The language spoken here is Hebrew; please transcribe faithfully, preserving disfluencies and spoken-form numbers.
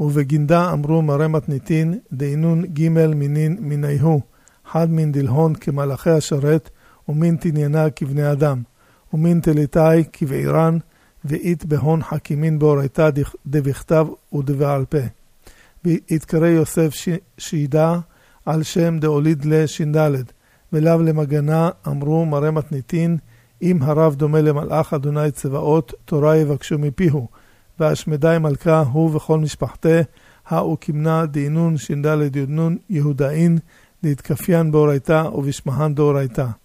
ובגינדה אמרו מראה מתניתין, דהינון ג' מינין מיניהו, חד מן דלהון כמלאכי השרת, ומין תניינה כבני אדם, ומין תליטאי כבעירן, ואית בהון חכימין באורייתא דבכתב ודבעל פה. והתקרא יוסף ש... שידה על שם דאוליד לשינדלד, ולאו למגנה אמרו מראה מתניתין, אם הרב דומה למלאך אדוני צבאות, תורה יבקשו מפיהו, והשמדי מלכה הוא וכל משפחתה, האו כמנה דהינון שינדלד יודנון יהודאין, להתקפיין באורייתא ובשמהן דאורייתא.